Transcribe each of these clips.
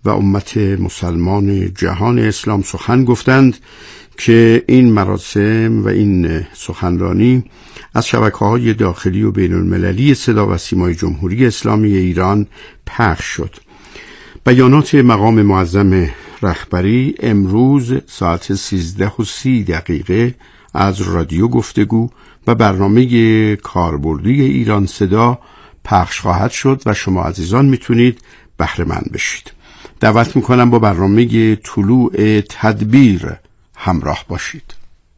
و امت مسلمان جهان اسلام سخن گفتند که این مراسم و این سخنرانی از شبکه‌های داخلی و بین المللی صدا و سیمای جمهوری اسلامی ایران پخش شد. بیانات مقام معظم رهبری امروز ساعت 13:30 از رادیو گفتگو و برنامه کاربردی ایران صدا پخش خواهد شد و شما عزیزان میتونید بهره مند بشید. دعوت میکنم با برنامه طلوع تدبیر همراه باشید.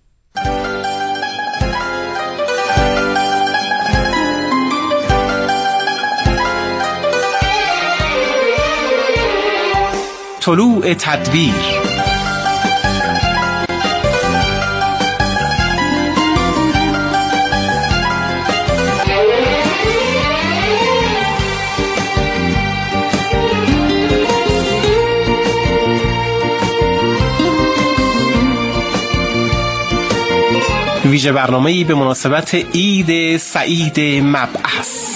طلوع تدبیر. ویژه برنامه‌ای به مناسبت عید سعید مبعث.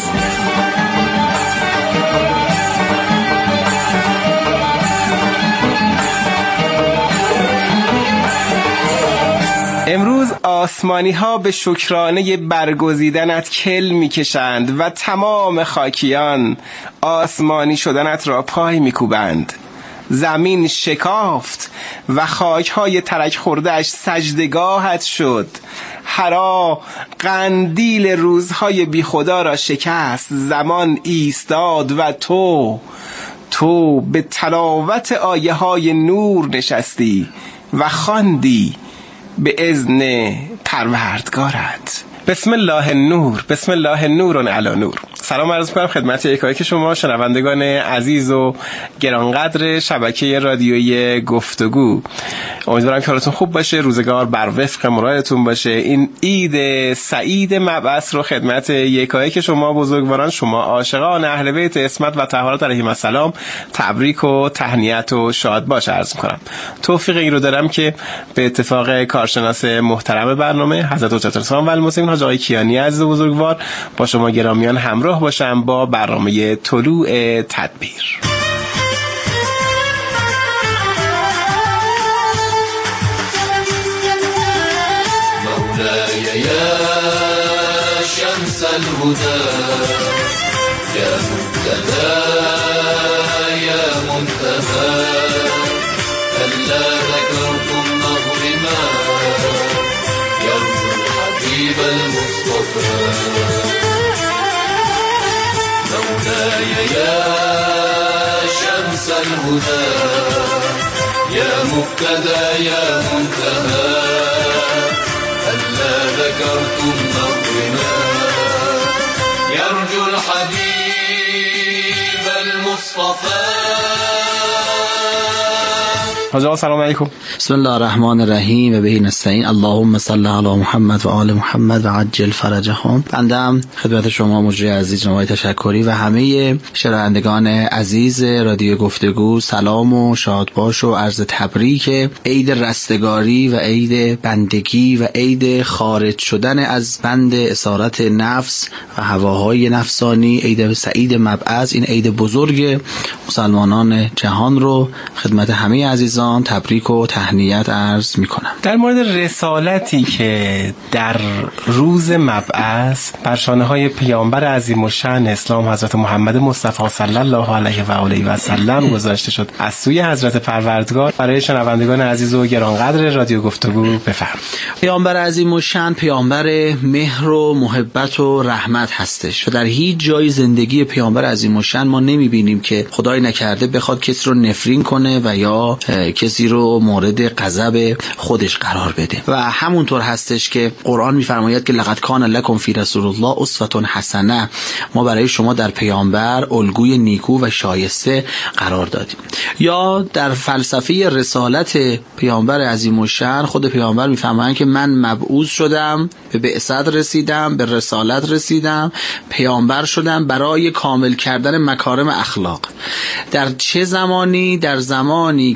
امروز آسمانی ها به شکرانه برگزیدنت کل میکشند و تمام خاکیان آسمانی شدنت را پای میکوبند. زمین شکافت و خاکهای ترک خورده‌اش سجدگاهت شد. حرا قندیل روزهای بی خدا را شکست. زمان ایستاد و تو به تلاوت آیه های نور نشستی و خواندی به اذن پروردگارت. بسم الله النور، بسم الله نور علی نور. سلام عرض می‌کنم خدمت یکایک شما شنوندگان عزیز و گرانقدر شبکه رادیویی گفتگو. امیدوارم که حالتون خوب باشه، روزگار بر وفق مرادتون باشه. این عید سعید مبعث رو خدمت یکایک شما بزرگواران، شما عاشقان اهل بیت عصمت و طهارت علیهم السلام تبریک و تهنیت و شاد باش عرض می‌کنم. توفیق این رو دارم که به اتفاق کارشناس محترم برنامه حضرت حجت الاسلام و المسلمین حاج آقای کیانی عزیز و بزرگوار با شما گرامیان همراه باشم با برنامه طلوع تدبیر. مولاي يا شمس الهدى يا مبتدى يا منتهى هلا ذكرتم مظلما يرجو الحبيب المصطفى مولاي يا شمس الهدى يا مبتدى يا منتهى هلا ذكرتم مظلما يرجو الحبيب المصطفى. حاج سلام علیکم. بسم الله الرحمن الرحیم و به نستعین. اللهم صل علی محمد و آل محمد و عجل فرجهم. بندم خدمت شما مجری عزیز جناب تشکری و همه شنوندگان عزیز رادیو گفتگو سلام و شاد باش و عرض تبریک عید رستگاری و عید بندگی و عید خارج شدن از بند اسارت نفس و هواهای نفسانی، عید سعید مبعث، این عید بزرگ مسلمانان جهان رو خدمت همه عزیزان تبریک و تهنیت عرض میکنم. در مورد رسالتی که در روز مبعث بر شانه های پیامبر عظیم الشأن اسلام حضرت محمد مصطفی صلی الله علیه و آله و سلم گذاشته شد از سوی حضرت پروردگار، برای شنوندگان عزیز و گرانقدر رادیو گفتگو بفرمایید. پیامبر عظیم الشأن پیامبر مهر و محبت و رحمت هستش و در هیچ جای زندگی پیامبر عظیم الشأن ما نمیبینیم که خدای نکرده بخواد کسی رو نفرین کنه و یا کسی رو مورد غضب خودش قرار بده. و همونطور هستش که قرآن میفرماید که لقد کان لکم فی رسول الله اسوة حسنه، ما برای شما در پیامبر الگوی نیکو و شایسته قرار دادیم. یا در فلسفه رسالت پیامبر عظیم الشأن خود پیامبر میفرمایند که من مبعوث شدم، به بعثت رسیدم، به رسالت رسیدم، پیامبر شدم برای کامل کردن مکارم اخلاق. در چه زمانی؟ در زمانی که پیامبر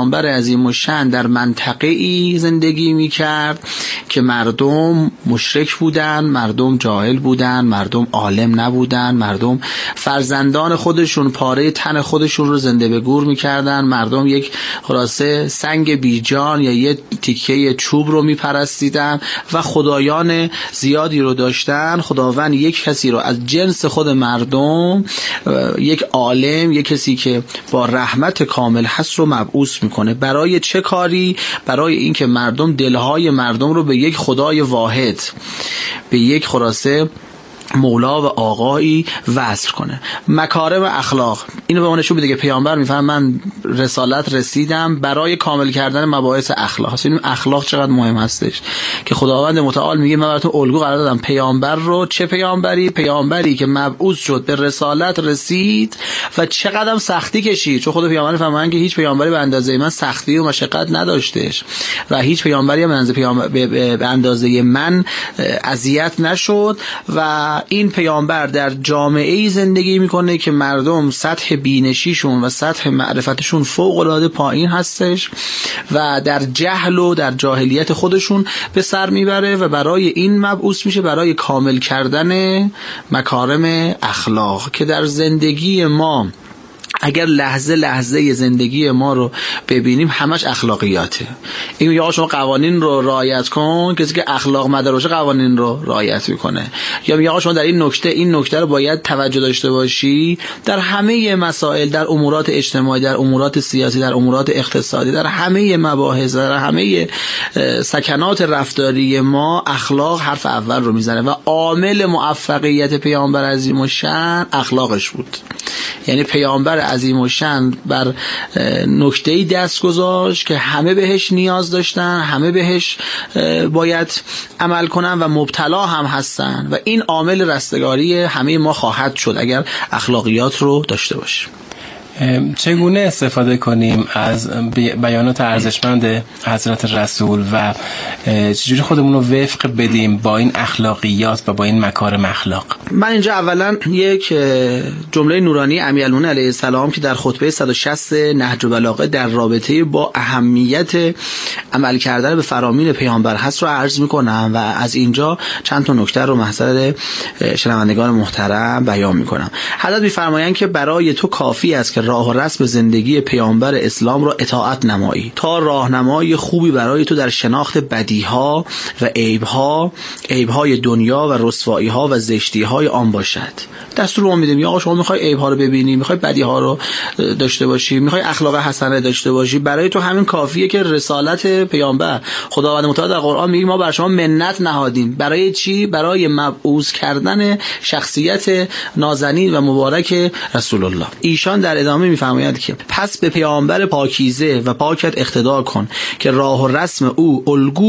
پیامبر عظیم الشأن در منطقه‌ای زندگی می‌کرد که مردم مشرک بودن، مردم جاهل بودن، مردم عالم نبودن، مردم فرزندان خودشون پاره تن خودشون رو زنده به گور می‌کردن، مردم یک خلاصه سنگ بیجان یا یک تیکه چوب رو می‌پرستیدن و خدایان زیادی رو داشتن. خداوند یک کسی رو از جنس خود مردم، یک عالم، یک کسی که با رحمت کامل هست رو مبعوث میکنه. برای چه کاری؟ برای اینکه مردم دلهای مردم رو به یک خدای واحد، به یک خلاصه مولا و آقایی وصل کنه. مکارم اخلاق اینو به ما نشون میده که پیامبر میفهمه من رسالت رسیدم برای کامل کردن مباحث اخلاق. این اخلاق چقدر مهم هستش که خداوند متعال میگه من براتون الگو قرار دادم. پیامبر رو، چه پیامبری؟ پیامبری که مبعوث شد، به رسالت رسید و چقدر سختی کشید. چون خود پیامبر فهمن که هیچ پیامبری به اندازه من سختی و مشقت نداشتش و هیچ پیامبری به اندازه من اذیت نشد. و این پیامبر در جامعه‌ای زندگی میکنه که مردم سطح بینشیشون و سطح معرفتشون فوق العاده پایین هستش و در جهل و در جاهلیت خودشون به سر میبره و برای این مبعوث میشه، برای کامل کردن مکارم اخلاق که در زندگی ما اگر لحظه زندگی ما رو ببینیم همش اخلاقیاته. این یا شما قوانین رو رعایت کن، کسی که اخلاق مدار باشه قوانین رو رعایت میکنه. یا میگه شما در این نکته رو باید توجه داشته باشی در همه مسائل، در امورات اجتماعی، در امورات سیاسی، در امورات اقتصادی، در همه مباحث، در همه سکنات رفتاری ما اخلاق حرف اول رو میزنه و عامل موفقیت پیامبر عظیم الشأن اخلاقش بود. یعنی پیامبر عظیم الشأن بر نکته‌ای دست گذاشت که همه بهش نیاز داشتن، همه بهش باید عمل کنن و مبتلا هم هستن و این عامل رستگاری همه ما خواهد شد اگر اخلاقیات رو داشته باشیم. چگونه استفاده کنیم از بیانات ارزشمند حضرت رسول و چجوری خودمون رو وفق بدیم با این اخلاقیات و با این مکارم اخلاق؟ من اینجا اولا یک جمله نورانی امیرالمومنین علیه السلام که در خطبه 160 نهج البلاغه در رابطه با اهمیت عمل کردن به فرامین پیامبر هست رو عرض میکنم و از اینجا چند تا نکته رو محضر شنوندگان محترم بیان میکنم. حضرت میفرمایند که برای تو کافی است که راه و رسم زندگی پیامبر اسلام را اطاعت نمایی تا راهنمای خوبی برای تو در شناخت بدیها و عیبهای دنیا و رسوایی‌ها و زشتی‌های آن باشد. دستور ما میدیم یا آقا شما میخوای عیب‌ها رو ببینی، میخوای بدیها رو داشته باشی، میخوای اخلاق حسنه داشته باشی، برای تو همین کافیه که رسالت پیامبر خداوند متعال در قرآن میگه ما بر شما منت نهادیم. برای چی؟ برای مبعوث کردن شخصیت نازنین و مبارک رسول الله. ایشان در ادامه میفرمایند که پس به پیامبر پاکیزه و پاکت اقتدا کن که راه و رسم او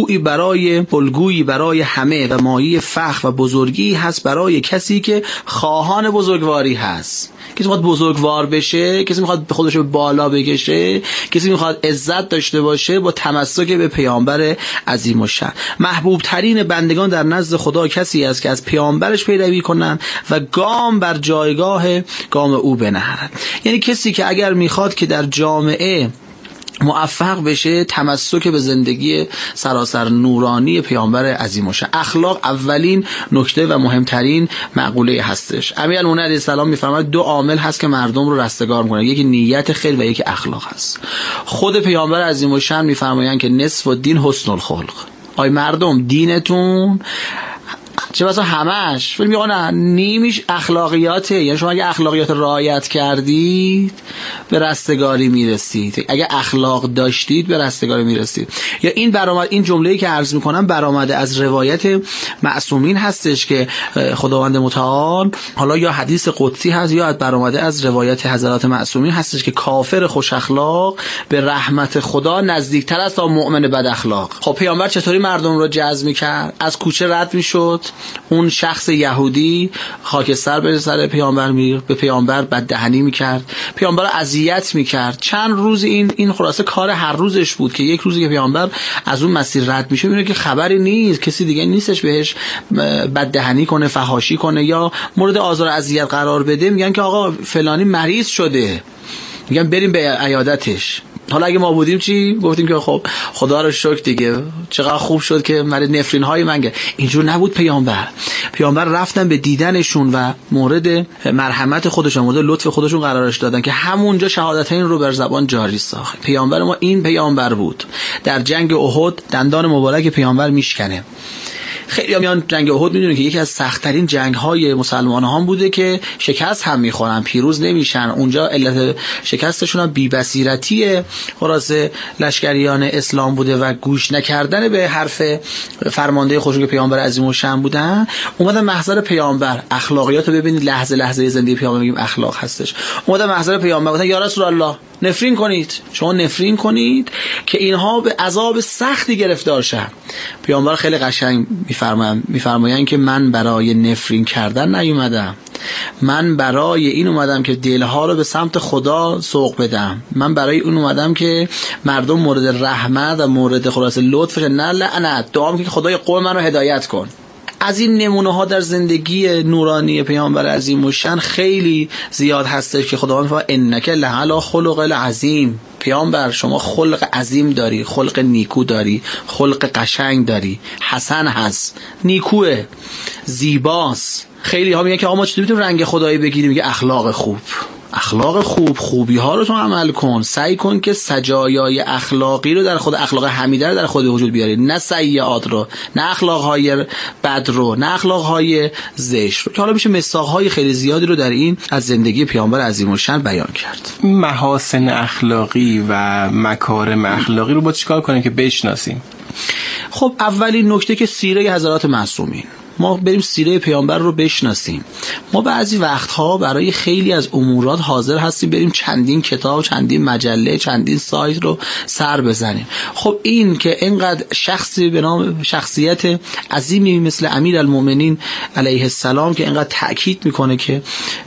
الگویی برای همه و مایه فخر و بزرگی هست برای کسی که خواهان بزرگواری هست. کسی میخواد بزرگوار بشه، کسی میخواد خودش رو بالا بکشه، کسی میخواد عزت داشته باشه، با تمسک به پیامبر عظیم الشأن. محبوب ترین بندگان در نزد خدا کسی است که از پیامبرش پیروی کنند و گام بر جایگاه گام او بنهند. یعنی کسی که اگر میخواد که در جامعه موفق بشه تمسک به زندگی سراسر نورانی پیامبر عظیم الشأن. اخلاق اولین نکته و مهمترین مقوله هستش. امیرالمومنین علیه السلام میفرماید دو عامل هست که مردم رو رستگار میکنه، یکی نیت خیر و یکی اخلاق هست. خود پیامبر عظیم الشأن میفرمایند که نصف الدین حسن الخلق. آی مردم دینتون چه بسا همش ولی میگه نه نیمیش اخلاقیاته. یعنی شما اگه اخلاقیات رعایت کردید به رستگاری میرسید، اگه اخلاق داشتید به رستگاری میرسید. یا این جمله‌ای که عرض میکنم برآمده از روایت معصومین هستش که خداوند متعال، حالا یا حدیث قدسی هست یا برآمده از روایت حضرات معصومین هستش که کافر خوش اخلاق به رحمت خدا نزدیکتر است تا مؤمن بد اخلاق. خب پیامبر چطوری مردم رو جذب میکرد؟ از کوچه رد میشد، اون شخص یهودی خاکستر به سر پیامبر به پیامبر بددهنی میکرد، پیامبر رو اذیت میکرد. چند روز این خلاصه کار هر روزش بود که یک روزی که پیامبر از اون مسیر رد میشه میبینه که خبری نیست، کسی دیگه نیستش بهش بددهنی کنه، فحاشی کنه یا مورد آزار و اذیت قرار بده. میگن که آقا فلانی مریض شده، میگن بریم به عیادتش. حالا اگه ما بودیم چی گفتیم که خب خدا رو شکر دیگه، چقدر خوب شد که من نفرین های من گرفت. اینجور نبود. پیامبر رفتن به دیدنشون و مورد مرحمت خودشون، مورد لطف خودشون قرارش دادن که همونجا شهادتین رو بر زبان جاری ساخت. پیامبر ما این پیامبر بود. در جنگ احد دندان مبارک پیامبر میشکنه. خیلی میان جنگ احد میدونن که یکی از سخت‌ترین جنگ‌های مسلمان‌ها بوده که شکست هم می‌خورن، پیروز نمیشن. اونجا علت شکستشون هم بی‌بصیرتی خلاصه لشکریان اسلام بوده و گوش نکردن به حرف فرمانده خودشون که پیامبر عظیم الشأن بودن. اومدن محضر پیامبر، اخلاقیات رو ببینید، لحظه لحظه زندگی پیامبر میگیم اخلاق هستش. اومدن محضر پیامبر گفتن یا رسول الله نفرین کنید، شما نفرین کنید که اینها به عذاب سختی گرفتار شن. پیامبر خیلی قشنگ میفرمایند که من برای نفرین کردن نیومدم، من برای این اومدم که دلها رو به سمت خدا سوق بدم، من برای اون اومدم که مردم مورد رحمت و مورد خلاص لطفش، نه لعنت، دعا میکنم که خدای قوم منو هدایت کن. از این نمونه ها در زندگی نورانی پیامبر عظیم الشأن خیلی زیاد هستش که خداوند فرمود انک لعلی خلق العظیم. پیامبر شما خلق عظیم داری، خلق نیکو داری، خلق قشنگ داری، حسن هست، نیکوه، زیباست. خیلی ها میگن که آقا ما چطور میتونیم رنگ خدایی بگیریم؟ میگه اخلاق خوب، اخلاق خوب، خوبی ها رو تو عمل کن، سعی کن که سجایای اخلاقی رو در خود، اخلاق حمیده رو در خود وجود بیاری، نه سیئات رو، نه اخلاق های بد رو، نه اخلاق های زشت رو، که حالا میشه مثال های خیلی زیادی رو در این از زندگی پیامبر عظیم الشأن بیان کرد. محاسن اخلاقی و مکارم اخلاقی رو با چیکار کنیم که بشناسیم؟ خب اولین نکته که سیره حضرات معصومین، ما بریم سیره پیامبر رو بشناسیم. ما بعضی وقتها برای خیلی از امورات حاضر هستیم بریم چندین کتاب، چندین مجله، چندین سایت رو سر بزنیم. خب این که اینقدر شخصی به نام شخصیت عظیمی مثل امیرالمؤمنین علیه السلام که اینقدر تأکید میکنه که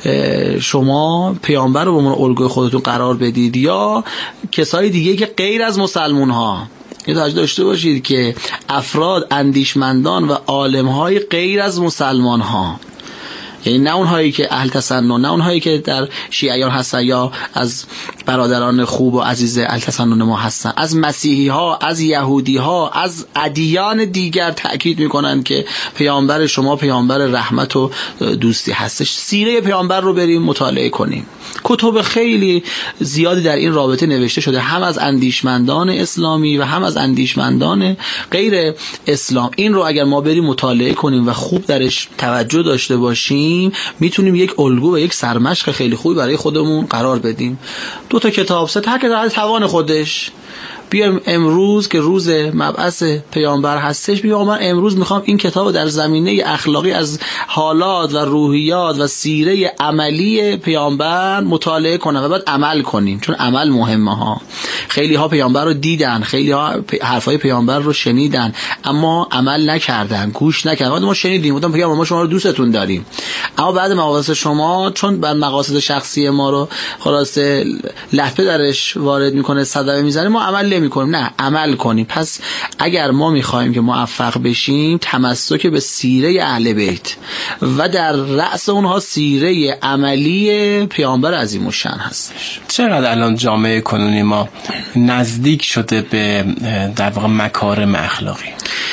شما پیامبر رو به عنوان الگوی خودتون قرار بدید، یا کسای دیگه که غیر از مسلمان ها، یه توجه داشته باشید که افراد اندیشمندان و عالم‌های غیر از مسلمان ها، یعنی نه اونهایی که اهل تسنن، نه اونهایی که در شیعیان هستن یا از برادران خوب و عزیز اهل تسنن ما هستن، از مسیحی ها، از یهودی ها، از ادیان دیگر تأکید میکنن که پیامبر شما پیامبر رحمت و دوستی هستش. سیره پیامبر رو بریم مطالعه کنیم. کتب خیلی زیادی در این رابطه نوشته شده، هم از اندیشمندان اسلامی و هم از اندیشمندان غیر اسلام. این رو اگر ما بریم مطالعه کنیم و خوب درش توجه داشته باشیم، میتونیم یک الگو و یک سرمشق خیلی خوبی برای خودمون قرار بدیم. 2 تا کتاب، 3 تا، هر که توان خودش. بیایم امروز که روز مبعث پیامبر هستش، بیایم من امروز میخوام این کتاب در زمینه اخلاقی از حالات و روحیات و سیره عملی پیامبر مطالعه کنم و بعد عمل کنیم، چون عمل مهمه ها. خیلی ها پیامبر رو دیدن، خیلی ها حرفای پیامبر رو شنیدن اما عمل نکردن، گوش نکردن. ما شنیدیم، گفتم پیامبر ما شما رو دوستتون داریم، اما بعد مقاصد شما چون بر مقاصد شخصی ما رو خلاصه لفظ درش وارد میکنه، صدمه میزنه، ما عمل نمی‌کنیم. نه، عمل کنیم. پس اگر ما می‌خوایم که موفق بشیم، تمسک به سیره اهل بیت و در رأس اونها سیره عملی پیامبر عظیم الشأن هستش. چقدر الان جامعه کنونی ما نزدیک شده به در واقع مکارم اخلاقی؟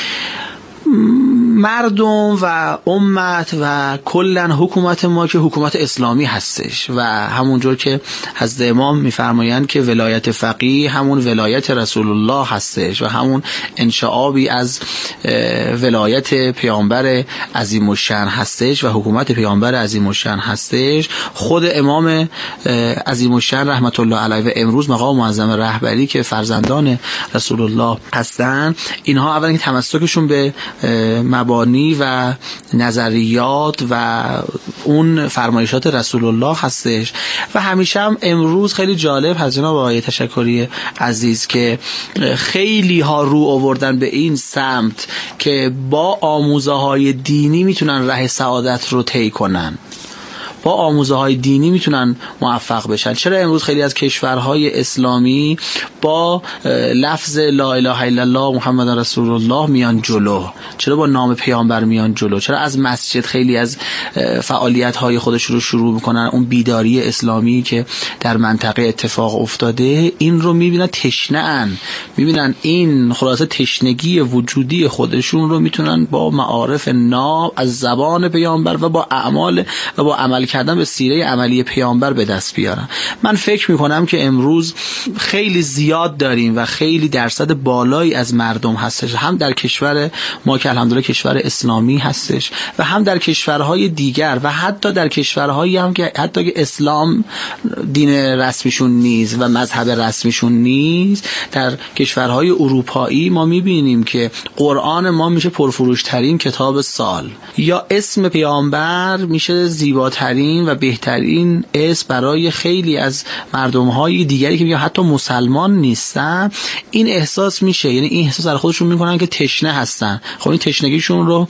مردم و امت و کلن حکومت ما که حکومت اسلامی هستش و همونجور که حضرت امام میفرمایند که ولایت فقیه همون ولایت رسول الله هستش و همون انشعابی از ولایت پیامبر عظیم الشأن هستش و حکومت پیامبر عظیم الشأن هستش. خود امام عظیم الشأن رحمت الله علیه و امروز مقام معظم رهبری که فرزندان رسول الله هستن، اینها اولا که تمسکشون به مبانی و نظریات و اون فرمایشات رسول الله هستش و همیشه هم امروز خیلی جالب هست جناب آقای تشکری عزیز که خیلی ها رو آوردن به این سمت که با آموزه های دینی میتونن راه سعادت رو طی کنن، با آموزه‌های دینی میتونن موفق بشن. چرا امروز خیلی از کشورهای اسلامی با لفظ لا اله الا الله محمد رسول الله میان جلو؟ چرا با نام پیامبر میان جلو؟ چرا از مسجد خیلی از فعالیت‌های خودشون رو شروع میکنن؟ اون بیداری اسلامی که در منطقه اتفاق افتاده، این رو میبینن، تشنه‌ان، میبینن این خلاصه تشنگی وجودی خودشون رو میتونن با معارف ناب از زبان پیامبر و با اعمال و با عمل کردن به سیره عملی پیامبر به دست بیارن. من فکر میکنم که امروز خیلی زیاد داریم و خیلی درصد بالایی از مردم هستش، هم در کشور ما که الحمدلله کشور اسلامی هستش و هم در کشورهای دیگر و حتی در کشورهایی هم که حتی که اسلام دین رسمیشون نیست و مذهب رسمیشون نیست، در کشورهای اروپایی ما میبینیم که قرآن ما میشه پرفروشترین کتاب سال، یا اسم پیامبر میشه زیباترین و بهترین اسم برای خیلی از مردمهای دیگری که میگن حتی مسلمان نیستن. این احساس میشه، یعنی این احساس در خودشون میکنن که تشنه هستن. خب این تشنگیشون رو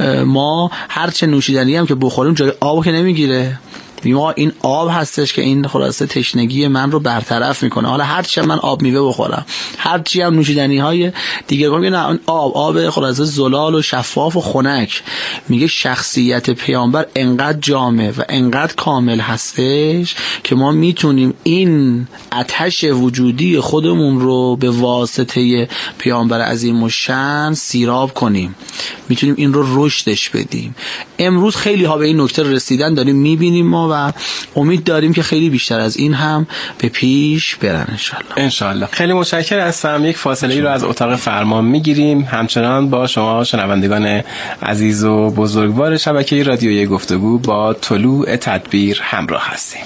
ما هرچه نوشیدنی هم که بخوریم جای آب که نمیگیره. ما این آب هستش که این خلاصه تشنگی من رو برطرف میکنه. حالا هرچی من آب میوه بخورم، هرچی هم نوشیدنی های دیگه کنم، نه اون آب خلاصه زلال و شفاف و خنک. میگه شخصیت پیامبر انقدر جامع و انقدر کامل هستش که ما میتونیم این آتش وجودی خودمون رو به واسطه پیامبر عظیم الشأن سیراب کنیم، میتونیم این رو رشدش بدیم. امروز خیلی ها به این نکته رسیدن، داریم میبینیم ما و امید داریم که خیلی بیشتر از این هم به پیش برن انشالله. خیلی متشکرم هستم. یک فاصله ای رو از اتاق فرمان میگیریم. همچنان با شما شنوندگان عزیز و بزرگوار شبکه رادیویی گفتگو با طلوع تدبیر همراه هستیم.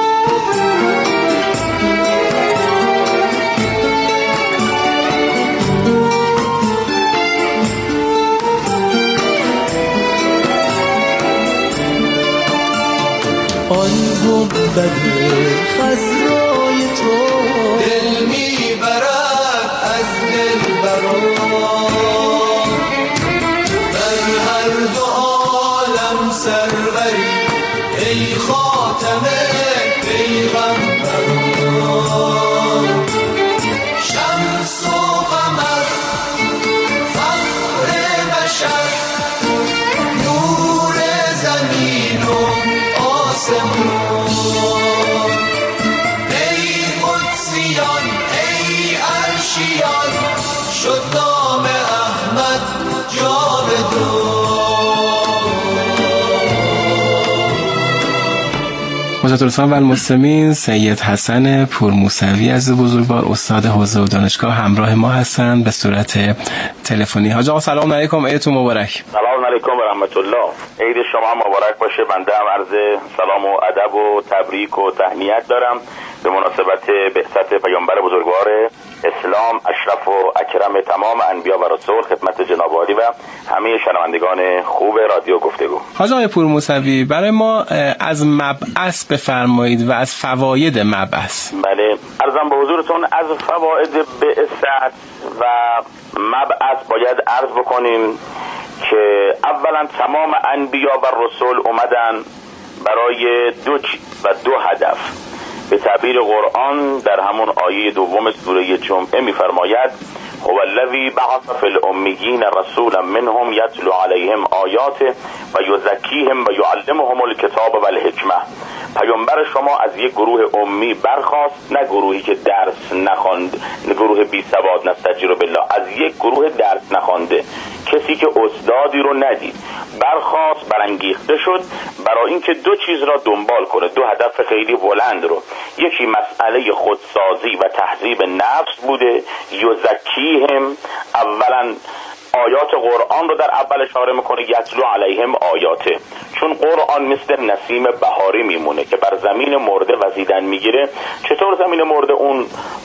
آن گنبد خضرای تو دل میبرد از دلبران، در هر دو عالم سروری ای خاتم پیغمبران. شمس و قمر فخر بشر، نور زمین و ای قدسیان ای عرشیان، شد نام احمد جاودان. مجدد و المسلمین، سید حسن پورموسوی از بزرگوار استاد حوزه و دانشگاه همراه ما هستند به صورت تلفنی. حاج آقا سلام علیکم، عیدتون مبارک. سلام علیکم و رحمت الله. عید شما مبارک باشه. بنده هم عرض سلام و ادب و تبریک و تهنیت دارم به مناسبت بعثت پیامبر بزرگوار اسلام، اشرف و اکرم تمام انبیا و رسول، خدمت جناب عالی و همه شنوندگان خوب رادیو گفتگو. حاج آقای پورموسوی، برای ما از مبعث بفرمایید و از فواید مبعث. بله، عرضم به حضورتون از فواید بعثت و مبعث باید عرض بکنیم که اولا تمام انبیا و رسول اومدن برای دو چیز و دو هدف. به تعبیر قرآن در همون آیه دوم سوره جمعه می‌فرماید هو الذی بعث فی الامیین رسولا منهم یتلو علیهم آیاته و یزکیهم و یعلمهم الکتاب و الحکمه. پیامبر شما از یک گروه امی برخاست، نه گروهی که درس نخواند، نه گروه بی سواد، نستجیر بالله، از یک گروه درس نخوانده، کسی که استادی رو ندید، برخاست، برانگیخته شد برای اینکه دو چیز را دنبال کنه، دو هدف خیلی بلند رو. یکی مسئله خودسازی و تهذیب نفس بوده، یزکیهم، اولا آیات قرآن رو در اول اشاره میکنه، یتلو علیهم آیاته، چون قرآن مثل نسیم بهاری میمونه که بر زمین مرده وزیدن میگیره. چطور زمین مرده اون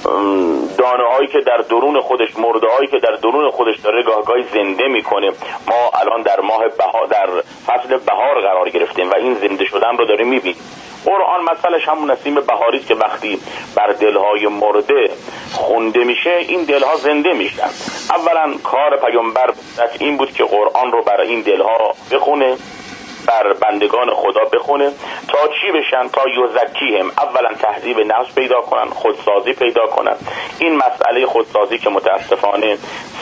دانه هایی که در درون خودش، مرده هایی که در درون خودش داره گاهگاهی زنده میکنه. ما الان در ماه بهار، در فصل بهار قرار گرفتیم و این زنده شدن رو داریم میبینیم. قرآن مثلش همون نسیم بهاری است که وقتی بر دلهای مرده خونده میشه، این دلها زنده میشن. اولا کار پیامبر این بود که قرآن رو برای این دلها بخونه، بر بندگان خدا بخونه تا چی بشن؟ تا یزکیهم، اولا تهذیب نفس پیدا کنن، خودسازی پیدا کنن. این مسئله خودسازی که متاسفانه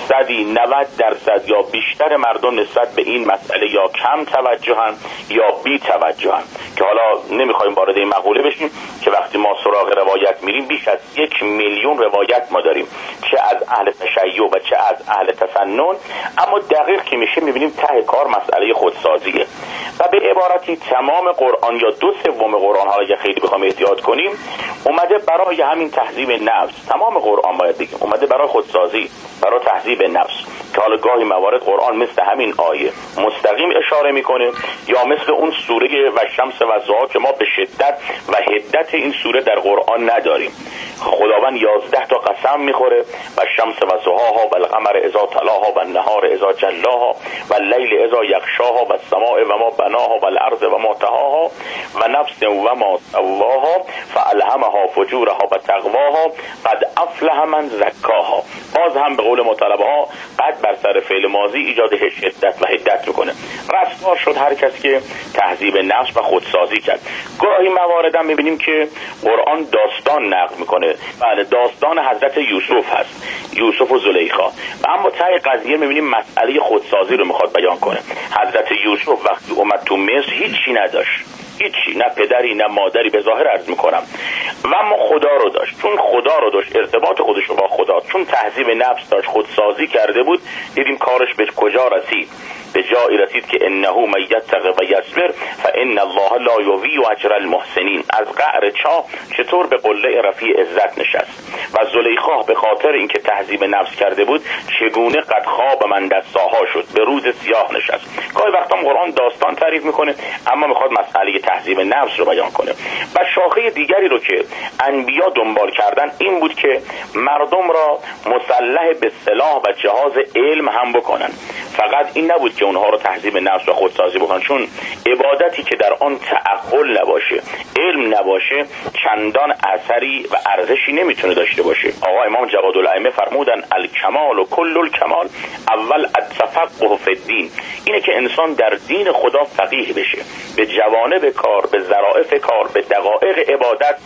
90% یا بیشتر مردم نسبت به این مسئله یا کم توجهن یا بی توجهن، که حالا نمیخوایم وارد این مقوله بشیم که وقتی ما سراغ روایت میریم بیش از 1 میلیون روایت ما داریم، چه از اهل تشیع و چه از اهل تسنن، اما دقیق که میشه میبینیم ته کار مسئله خودسازیه. و به عبارتی تمام قرآن یا 2/3 قرآن، حالا اگه خیلی بخوام احتیاط کنیم، اومده برای همین تهذیب نفس. تمام قرآن باید بگیم اومده برای خودسازی، برای تهذیب نفس، که حالا گاهی موارد قرآن مثل همین آیه مستقیم اشاره میکنه یا مثل اون سوره و شمس و ضحی که ما به شدت و حدت این سوره در قرآن نداریم. خداوند 11 تا قسم میخوره و شمس و ضحاها و القمر اذا تلاها و النهار اذا جلاها و اللیل اذا یغشاها و السماء و ما بناها و الارض و ما طحاها و نفس و ما سواها فالهمها فجورها و تقواها قد افلح من زکاها. باز هم به قول مطلبها قد بر سر فعل ماضی ایجاد شدت و حدت میکنه. رستگار شد هر کسی که تهذیب نفس و خودسازی کرد. گاهی موارد هم میبینیم که قرآن داستان نقل میکنه. بله، داستان حضرت یوسف هست، یوسف و زلیخا، و اما ته قضیه میبینیم مسئله خودسازی رو میخواد بیان کنه. حضرت یوسف وقتی اومد تو مصر هیچی نداشت، هیچی، نه پدری نه مادری، به ظاهر عرض میکنم، و اما خدا رو داشت. چون خدا رو داشت، ارتباط خودش رو با خدا، چون تهذیب نفس داشت، خودسازی کرده بود، دیدیم کارش به کجا رسید. به جایی رسید که انه من یتق و یصبر فان الله لا یضیع اجر المحسنین. از قعر چاه چطور به قله رفیع عزت نشست. و زلیخا به خاطر اینکه تهذیب نفس کرده بود چگونه قد خواب من دستاها شد، به روز سیاه نشست. گاهی وقتا قرآن داستان تعریف میکنه اما میخواد مسئله تهذیب نفس رو بیان کنه. و شاخه دیگری رو که انبیا دنبال کردن این بود که مردم را مسلح به سلاح و جهاز علم هم بکنن. فقط این نبود که اونها رو تهذیب نفس و خودسازی بکنن، چون عبادتی که در آن تعقل نباشه، علم نباشه، چندان اثری و ارزشی نمیتونه داشته باشه. آقا امام جوادالائمه فرمودن الکمال و کل الکمال اول التفقه فی الدین. اینه که انسان در دین خدا فقیه بشه، به جوانب کار، به ظرافت کار، به دقایق عبادت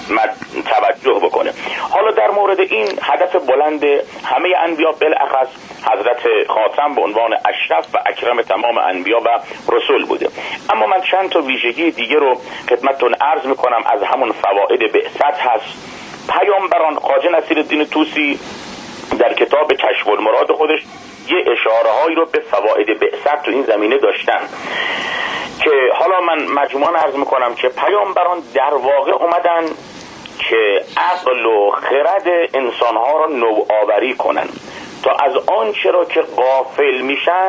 توجه بکنه. حالا در مورد این هدف بلند همه انبیا، بالاخص حضرت خاتم به عنوان اشرف و اکرم تمام انبیا و رسول بوده. اما من چند تا ویژگی دیگه رو خدمتتون عرض میکنم از همون فواید بعثت هست. پیامبران، خواجه نصیرالدین طوسی در کتاب کشف المراد خودش یه اشاره هایی رو به فواید بعثت تو این زمینه داشتن که حالا من مجموعاً عرض میکنم که پیامبران در واقع اومدن که عقل و خرد انسانها را نوآوری کنن تا از آنچه را که غافل میشن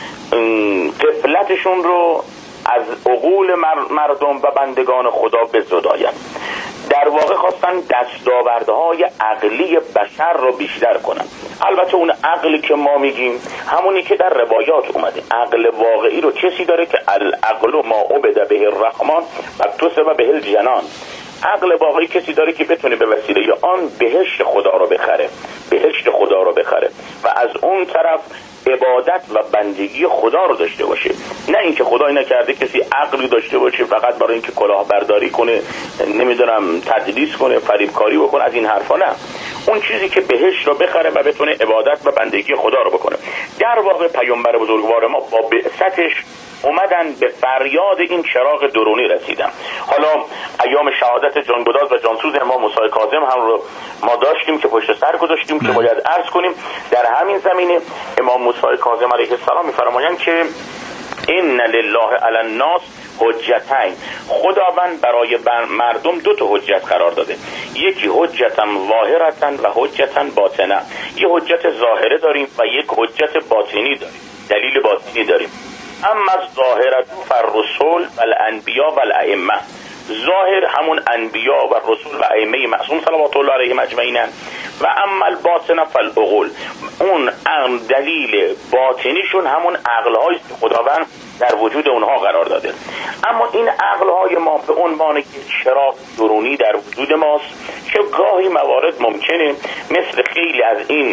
غفلتشون رو از عقول مردم و بندگان خدا بزداین. در واقع خواستن دستاوردهای عقلی بشر رو بیشتر کنن. البته اون عقلی که ما میگیم همونی که در روایات اومده. عقل واقعی رو کسی داره که العقل ما عبد به الرحمن و اکتسب به الجنان. عقل واقعی کسی داره که بتونه به وسیله آن بهشت خدا رو بخره، بهشت خدا رو بخره و از اون طرف عبادت و بندگی خدا رو داشته باشه. نه اینکه خدای نکرده کسی عقلی داشته باشه فقط برای اینکه کلاهبرداری کنه، نمیدونم تدلیس کنه، فریبکاری بکنه، از این حرفا نه. اون چیزی که بهشت رو بخره و بتونه عبادت و بندگی خدا رو بکنه. در واقع پیامبر بزرگوار ما با بعثتش اومدن به فریاد این چراغ درونی رسیدن. حالا ایام شهادت جانگداز و جانسوز امام موسی کاظم هم رو ما داشتیم که پشت سر گذاشتیم که باید عرض کنیم. در همین زمینه امام موسی کاظم علیه السلام میفرمایند که ان لله علی الناس حجتین. خداوند برای مردم دو تا حجت قرار داده، یکی حجتا ظاهرتا و حجتا باطنه. یه حجت ظاهره داریم و یک حجت باطنی داریم، دلیل باطنی داریم. اما ظاهرت فالرسول و الانبیا و الائمه. ظاهر همون انبیا و رسول و ائمه معصوم صلوات الله علیهم اجمعین و اما الباطن فالعقول. اون دلیل باطنیشون همون عقل‌های خداوند در وجود اونها قرار داده. اما این عقل‌های ما به عنوان چراغ درونی در وجود ماست که گاهی موارد ممکنه مثل خیلی از این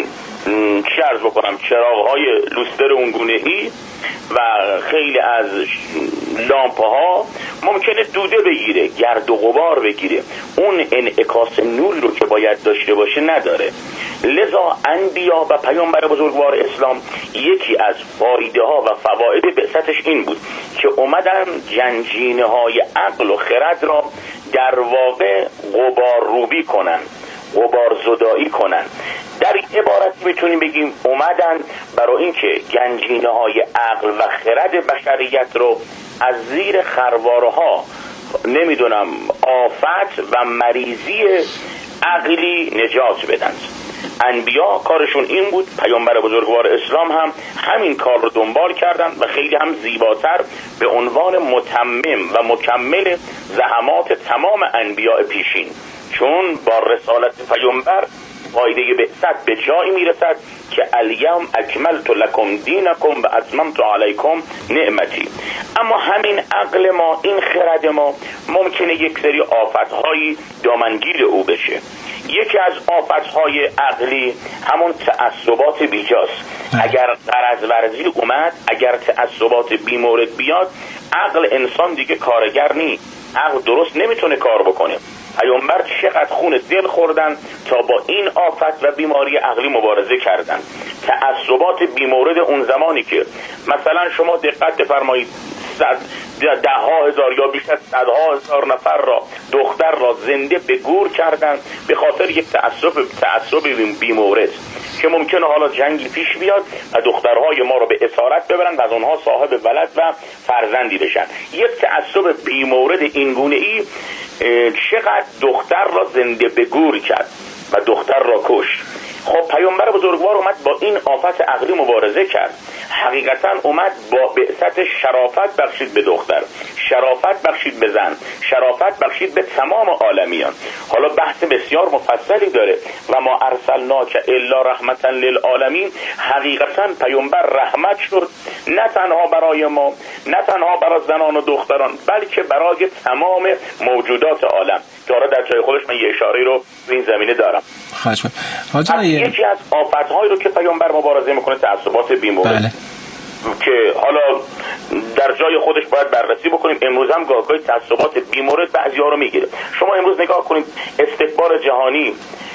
چی عرض بکنم، چراغ‌های لوستر اونگونه‌ای و خیلی از لامپ‌ها ممکنه دوده بگیره، گرد و غبار بگیره، اون انعکاس نوری رو که باید داشته باشه نداره. لذا انبیا و پیامبر بزرگوار اسلام یکی از فایده ها و فواید بعثتش این بود که اومدن جنجینه های عقل و خرد را در واقع غبار روبی کنن، غبار زدایی کنن. در این عبارت میتونیم بگیم اومدن برای اینکه گنجینه های عقل و خرد بشریت رو از زیر خروارها نمیدونم آفت و مریضی عقلی نجات بدن. انبیا کارشون این بود، پیامبر بزرگوار اسلام هم همین کار رو دنبال کردن و خیلی هم زیباتر به عنوان متمم و مکمل زحمات تمام انبیاء پیشین، چون با رسالت پیامبر فایده بعثت به جایی میرسد که الیوم اکملت لکم دینکم و اتممت علیکم نعمتی. اما همین عقل ما، این خرد ما ممکنه یک سری آفت‌های دامنگیر او بشه. یکی از آفت‌های عقلی همون تعصبات بیجاست. اگر غرض ورزی اومد، اگر تعصبات بیمورد بیاد، عقل انسان دیگه کارگر نیست، عقل درست نمیتونه کار بکنه. پیامبر چقدر خون دل خوردن تا با این آفت و بیماری عقلی مبارزه کردن. تعصبات بیمورد اون زمانی که مثلا شما دقت بفرمایید 10,000 یا بیش از 100,000 نفر را، دختر را زنده به گور کردن به خاطر یک تعصب بیمورد که ممکنه حالا جنگی پیش بیاد و دخترهای ما رو به اسارت ببرن و از اونها صاحب ولد و فرزندی بشن. یک تعصب بیمورد اینگونه‌ای چقدر دختر را زنده به گور کرد و دختر را کشت. خب پیامبر بزرگوار اومد با این آفت عقلی مبارزه کرد. حقیقتا اومد با بعثت شرافت بخشید به دختر، شرافت بخشید به زن، شرافت بخشید به تمام عالمیان. حالا بحث بسیار مفصلی داره و ما ارسلناک الا رحمتا للعالمین. حقیقتا پیامبر رحمت شد، نه تنها برای ما، نه تنها برای زنان و دختران، بلکه برای تمام موجودات عالم. داره در جای خودش من یه اشاره رو تو این زمینه دارم. یکی از آفت‌هایی رو که پیامبر مبارزه میکنه تعصبات بیمورد که حالا در جای خودش باید بررسی بکنیم. امروز هم گاهی تعصبات بیمورد بعضی‌ها رو میگیره. شما امروز نگاه کنید استکبار جهانی،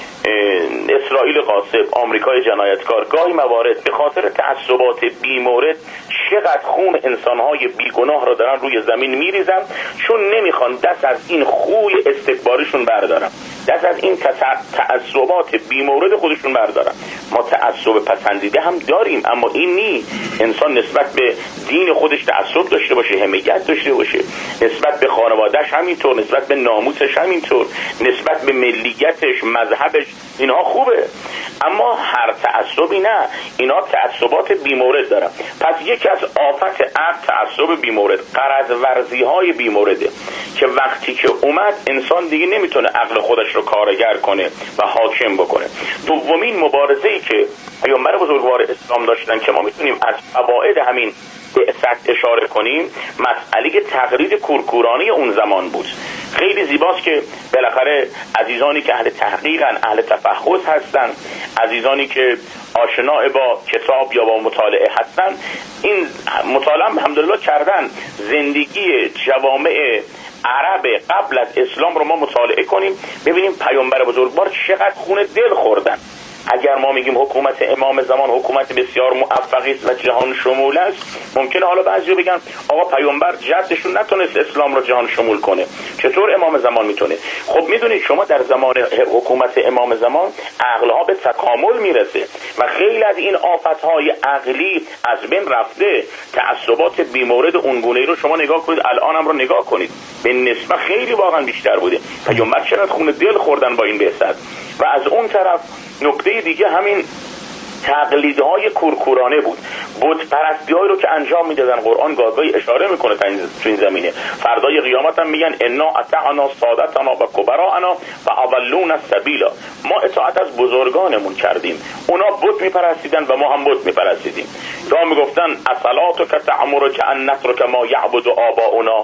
اسرائیل غاصب، آمریکای جنایتکار، گاهی موارد به خاطر تعصبات بیمورد چقدر خون انسانهای بیگناه رو دارن روی زمین میریزن، چون نمیخوان دست از این خوی استکباریشون بردارن، دست از این تعصبات بیمورد خودشون بردارن. ما تعصب پسندیده هم داریم، اما این نی. انسان نسبت به دین خودش تعصب داشته باشه، حمیت داشته باشه، نسبت به خانوادهش همینطور، نسبت به ناموسش همینطور، نسبت به ملیتش، مذهبش، اینها خوبه. اما هر تعصبی نه، اینا تعصبات بیمورد دارن. پس یکی از آفت عقل تعصب بیمورد، غرض ورزی های بیمورده که وقتی که اومد انسان دیگه نمیتونه عقل خودش رو کارگر کنه و حاکم بکنه. دومین مبارزه‌ای که پیامبر بزرگوار اسلام داشتن که ما میتونیم از فواید همین بعثت اشاره کنیم، مسئله تقلید کورکورانه اون زمان بود. خیلی زیباست که بالاخره عزیزانی که اهل تحقیقن، اهل تفحص هستن، عزیزانی که آشنا با کتاب یا با مطالعه هستن، این مطالعه الحمدلله کردن. زندگی جوامع عرب قبل از اسلام رو ما مطالعه کنیم، ببینیم پیامبر بزرگوار چقدر خون دل خوردن. اگر ما میگیم حکومت امام زمان حکومت بسیار موفقی است و جهان شمول است، ممکنه حالا بعضیا بگن آقا پیامبر جدشون نتونست اسلام رو جهان شمول کنه، چطور امام زمان میتونه؟ خب میدونید شما در زمان حکومت امام زمان عقلها به تکامل میرسه و خیلی از این آفتهای عقلی از بین رفته. تعصبات بیمورد اونگونه‌ای رو شما نگاه کنید، الان هم رو نگاه کنید، به نسبت خیلی واقعا بیشتر بوده. پیامبر چقدر خون دل خوردن با این بعثت. و از اون طرف نکته دیگه همین تقلیدهای کورکورانه بود، بت پرستی‌هایی رو که انجام میدادن. قرآن گاهی اشاره میکنه تو این زمینه. فردای قیامت هم میگن انا اطعنا سادتنا و کبراءنا فاضلونا السبیل. ما اطاعت از بزرگانمون کردیم، اونا بت میپرستیدن و ما هم بت میپرستیدیم. یا میگفتن اصلاتک تعمرک ان نترک ما یعبد آباؤنا.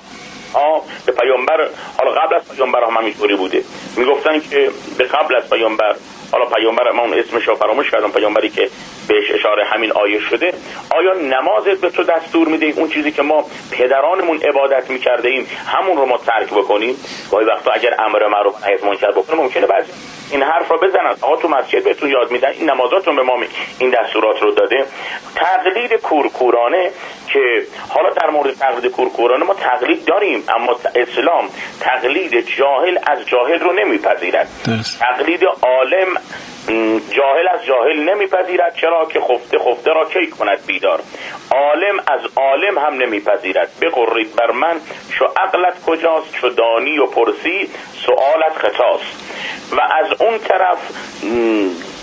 به پیامبر، حالا قبل از پیامبر هم همینطوری بوده، میگفتن که به قبل از پیامبر حالا پیامبرمون اسمش رو فراموش کردم، پیامبری که بهش اشاره همین آیه شده، آیا نمازت به تو دستور میده اون چیزی که ما پدرانمون عبادت میکرده ایم همون رو ما ترک بکنیم؟ گاهی وقتا اگر امر معروف نهی از منکر بکنیم ممکنه بعضی این حرف رو بزنن، آقا تو مسجد بهتون یاد میدن، این نمازاتون به ما این دستورات رو داده. تقلید کورکورانه که حالا در مورد تقلید کورکورانه ما تقلید داریم، اما اسلام تقلید جاهل از جاهل رو نمیپذیرد. تقلید عالم جاهل از جاهل نمیپذیرد، چرا که خفته را کی کند بیدار. عالم از عالم هم نمیپذیرد. بقرید بر من شو عقلت کجاست، چو دانی و پرسی سؤالت خطاست. و از اون طرف